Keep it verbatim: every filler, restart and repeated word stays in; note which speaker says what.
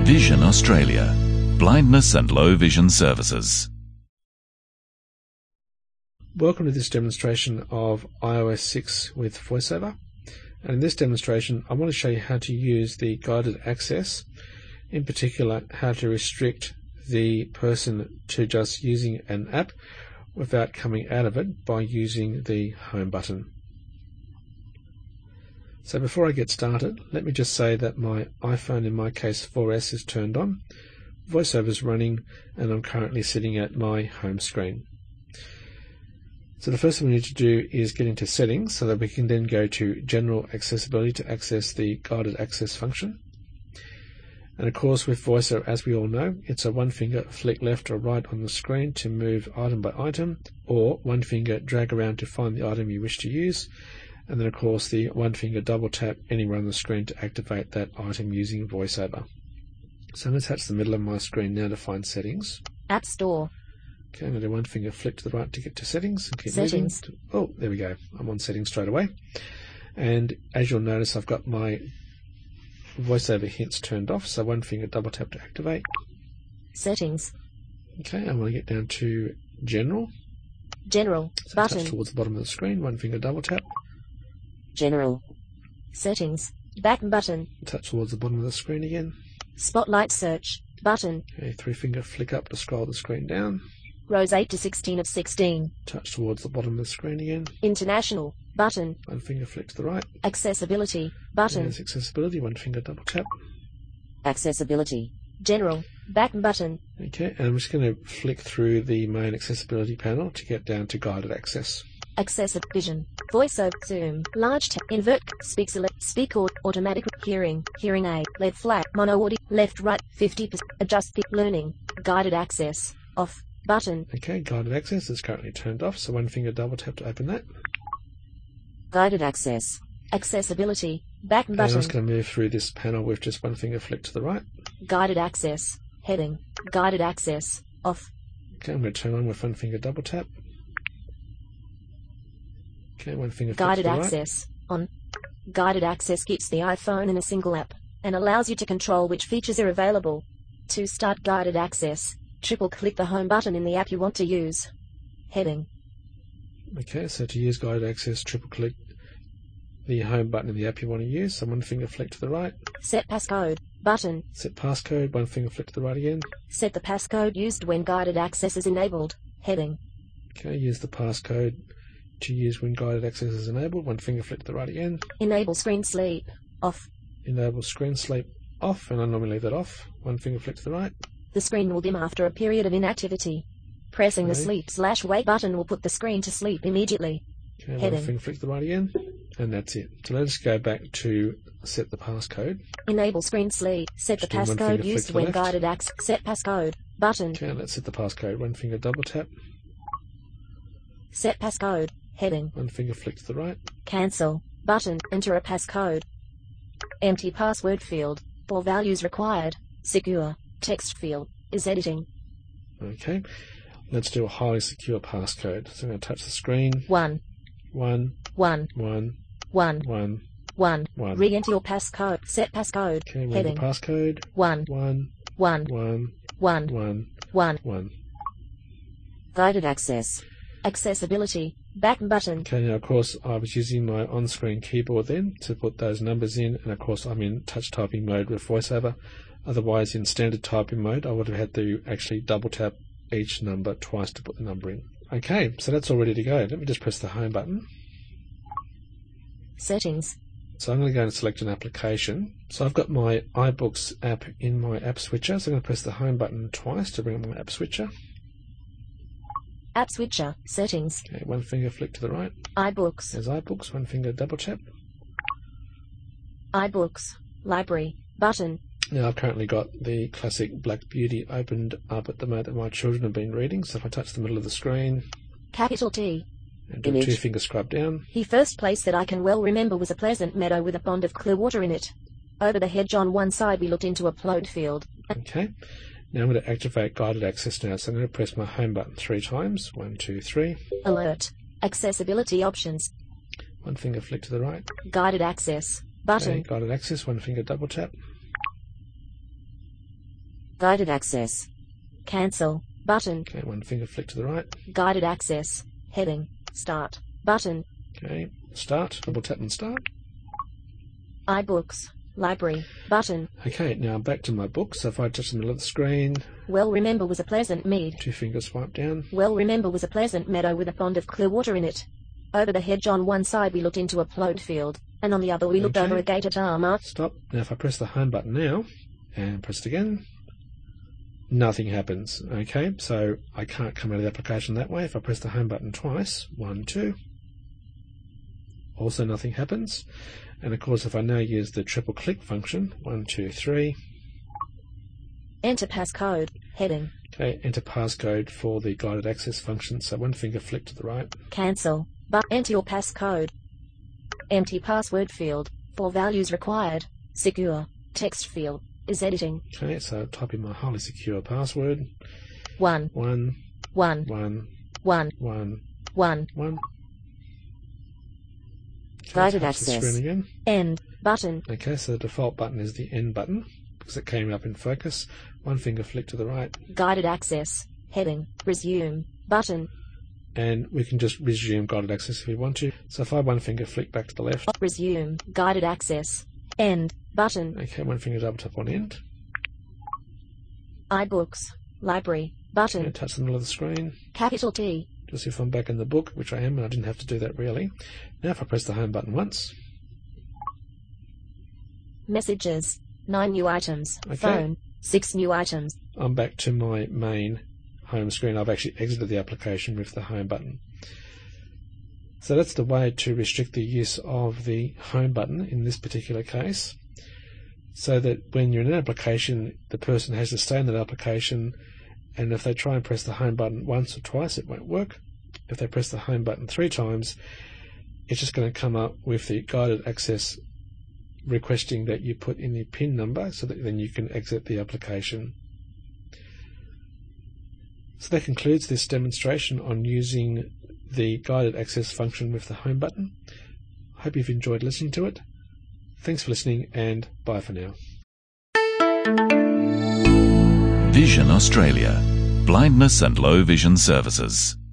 Speaker 1: Vision Australia. Blindness and low vision services.
Speaker 2: Welcome to this demonstration of i O S six with VoiceOver. And in this demonstration I want to show you how to use the guided access, in particular how to restrict the person to just using an app without coming out of it by using the home button. So before I get started, let me just say that my iPhone, in my case four S, is turned on, VoiceOver is running, and I'm currently sitting at my home screen. So the first thing we need to do is get into settings so that we can then go to general accessibility to access the guided access function. And of course with VoiceOver, as we all know, it's a one finger flick left or right on the screen to move item by item, or one finger drag around to find the item you wish to use, and then of course the one finger double tap anywhere on the screen to activate that item using VoiceOver. So I'm going to touch the middle of my screen now to find settings.
Speaker 3: App Store.
Speaker 2: Okay, I'm going to do one finger flick to the right to get to settings and keep
Speaker 3: Settings.
Speaker 2: moving. Oh, there we go. I'm on settings straight away. And as you'll notice, I've got my VoiceOver hints turned off, so one finger double tap to activate.
Speaker 3: Settings.
Speaker 2: Okay, I'm going to get down to General.
Speaker 3: General.
Speaker 2: So
Speaker 3: Button.
Speaker 2: touch towards the bottom of the screen, one finger double tap.
Speaker 3: General. Settings. Back button.
Speaker 2: Touch towards the bottom of the screen again.
Speaker 3: Spotlight search. Button.
Speaker 2: Okay, three finger flick up to scroll the screen down.
Speaker 3: Rows eight to sixteen of sixteen.
Speaker 2: Touch towards the bottom of the screen again.
Speaker 3: International. Button.
Speaker 2: One finger flick to the right.
Speaker 3: Accessibility. Button.
Speaker 2: There's accessibility, one finger double tap.
Speaker 3: Accessibility. General. Back button.
Speaker 2: Okay, and I'm just going to flick through the main accessibility panel to get down to guided access.
Speaker 3: Accessible vision. VoiceOver. Zoom. Large text. Invert. Speak select. Speak or automatic. Hearing. Hearing aid. Lead flat. Mono audio. Left right. fifty percent. Adjust the learning. Guided access. Off. Button.
Speaker 2: Okay, guided access is currently turned off, so one finger double tap to open that.
Speaker 3: Guided access. Accessibility. Back
Speaker 2: And I'm
Speaker 3: button.
Speaker 2: just going to move through this panel with just one finger flick to the right.
Speaker 3: Guided access. Heading. Guided access. Off.
Speaker 2: Okay, I'm going to turn on with one finger double tap. Okay, one finger flick
Speaker 3: Guided
Speaker 2: to the right.
Speaker 3: access. On. Guided access keeps the iPhone in a single app and allows you to control which features are available. To start guided access, triple click the home button in the app you want to use. Heading.
Speaker 2: Okay, so to use guided access, triple click the home button in the app you want to use, so one finger flick to the right.
Speaker 3: Set passcode. Button.
Speaker 2: Set passcode, one finger flick to the right again.
Speaker 3: Set the passcode used when guided access is enabled. Heading.
Speaker 2: Okay, use the passcode to use when guided access is enabled, one finger flick to the right again.
Speaker 3: Enable screen sleep. Off.
Speaker 2: Enable screen sleep off, and I normally leave that off, one finger flick to the right.
Speaker 3: The screen will dim after a period of inactivity. Pressing the
Speaker 2: Okay.
Speaker 3: sleep slash wake button will put the screen to sleep immediately.
Speaker 2: Okay, one
Speaker 3: Heading.
Speaker 2: finger flick to the right again, and that's it. So let's go back to set the passcode.
Speaker 3: Enable screen sleep. Set the
Speaker 2: Just do one finger
Speaker 3: passcode
Speaker 2: flick
Speaker 3: used
Speaker 2: to the
Speaker 3: when
Speaker 2: left.
Speaker 3: guided access. Set passcode. Button.
Speaker 2: Okay, let's set the passcode. One finger double tap,
Speaker 3: Set passcode. Heading.
Speaker 2: one finger flick to the right.
Speaker 3: Cancel. Button. Enter a passcode. Empty password field. Or values required. Secure. Text field. Is editing.
Speaker 2: Okay, let's do a highly secure passcode. So I'm going to touch the screen.
Speaker 3: One.
Speaker 2: One,
Speaker 3: One.
Speaker 2: one,
Speaker 3: One.
Speaker 2: one,
Speaker 3: One.
Speaker 2: one.
Speaker 3: Re-enter your passcode. Set passcode.
Speaker 2: Okay, read the
Speaker 3: Heading.
Speaker 2: passcode.
Speaker 3: One.
Speaker 2: One,
Speaker 3: One.
Speaker 2: one,
Speaker 3: One.
Speaker 2: one,
Speaker 3: One.
Speaker 2: one.
Speaker 3: Guided access. Accessibility. Back button.
Speaker 2: Okay, now of course I was using my on-screen keyboard then to put those numbers in, and of course I'm in touch typing mode with VoiceOver. Otherwise, in standard typing mode, I would have had to actually double tap each number twice to put the number in. Okay, so that's all ready to go. Let me just press the home button.
Speaker 3: Settings.
Speaker 2: So I'm going to go and select an application. So I've got my iBooks app in my app switcher, so I'm going to press the home button twice to bring up my app switcher.
Speaker 3: App switcher. Settings.
Speaker 2: Okay, one finger flick to the right.
Speaker 3: iBooks.
Speaker 2: There's iBooks, one finger double tap.
Speaker 3: iBooks. Library. Button.
Speaker 2: Now I've currently got the classic Black Beauty opened up at the moment that my children have been reading, so if I touch the middle of the screen
Speaker 3: Capital T.
Speaker 2: and do a
Speaker 3: Image.
Speaker 2: two finger scrub down,
Speaker 3: The first place that I can well remember was a pleasant meadow with a pond of clear water in it. Over the hedge on one side we looked into a plowed field.
Speaker 2: okay. Now I'm going to activate guided access now, so I'm going to press my home button three times, one, two, three,
Speaker 3: Alert. Accessibility options.
Speaker 2: one finger flick to the right,
Speaker 3: Guided access. Button.
Speaker 2: okay, guided access, one finger double tap,
Speaker 3: Guided access. Cancel. Button.
Speaker 2: Okay, one finger flick to the right.
Speaker 3: Guided access. Heading. Start. Button.
Speaker 2: Okay, start. Double tap and start.
Speaker 3: iBooks. Library. Button.
Speaker 2: Okay, now I'm back to my book. So if I touch the middle of the screen,
Speaker 3: Well remember was a pleasant mead.
Speaker 2: two fingers swipe down.
Speaker 3: Well remember was a pleasant meadow with a pond of clear water in it. Over the hedge on one side we looked into a ploughed field, and on the other we looked
Speaker 2: Okay.
Speaker 3: over a gated armour.
Speaker 2: Stop. Now if I press the home button now, and press it again, nothing happens. Okay, so I can't come out of the application that way. If I press the home button twice, one, two, also nothing happens. And of course if I now use the triple click function, one, two, three,
Speaker 3: Enter passcode. Heading.
Speaker 2: okay, enter passcode for the guided access function. So one finger flick to the right.
Speaker 3: Cancel. But enter your passcode. Empty password field. Four values required. Secure. Text field. Is editing.
Speaker 2: Okay, so type in my highly secure password.
Speaker 3: One.
Speaker 2: One,
Speaker 3: One.
Speaker 2: one,
Speaker 3: One.
Speaker 2: one,
Speaker 3: One.
Speaker 2: one. Okay,
Speaker 3: Guided
Speaker 2: touch the
Speaker 3: access.
Speaker 2: screen again.
Speaker 3: End. Button.
Speaker 2: Okay, so the default button is the end button because it came up in focus. One finger flick to the right,
Speaker 3: Guided access. Heading. Resume. Button.
Speaker 2: and we can just resume guided access if we want to. So if I one finger flick back to the left,
Speaker 3: Resume. Guided access. End. Button.
Speaker 2: okay, one finger double tap on end,
Speaker 3: iBooks. Library.
Speaker 2: and
Speaker 3: Button.
Speaker 2: touch the middle of the screen
Speaker 3: Capital T.
Speaker 2: to see if I'm back in the book, which I am, and I didn't have to do that really. Now if I press the home button once,
Speaker 3: Messages. Nine new items.
Speaker 2: Okay.
Speaker 3: Phone. Six new items.
Speaker 2: I'm back to my main home screen. I've actually exited the application with the home button. So that's the way to restrict the use of the home button in this particular case, so that when you're in an application, the person has to stay in that application, and if they try and press the home button once or twice, it won't work. If they press the home button three times, it's just going to come up with the guided access requesting that you put in the PIN number so that then you can exit the application. So that concludes this demonstration on using the guided access function with the home button. I hope you've enjoyed listening to it. Thanks for listening, and bye for now.
Speaker 1: Vision Australia. Blindness and low vision services.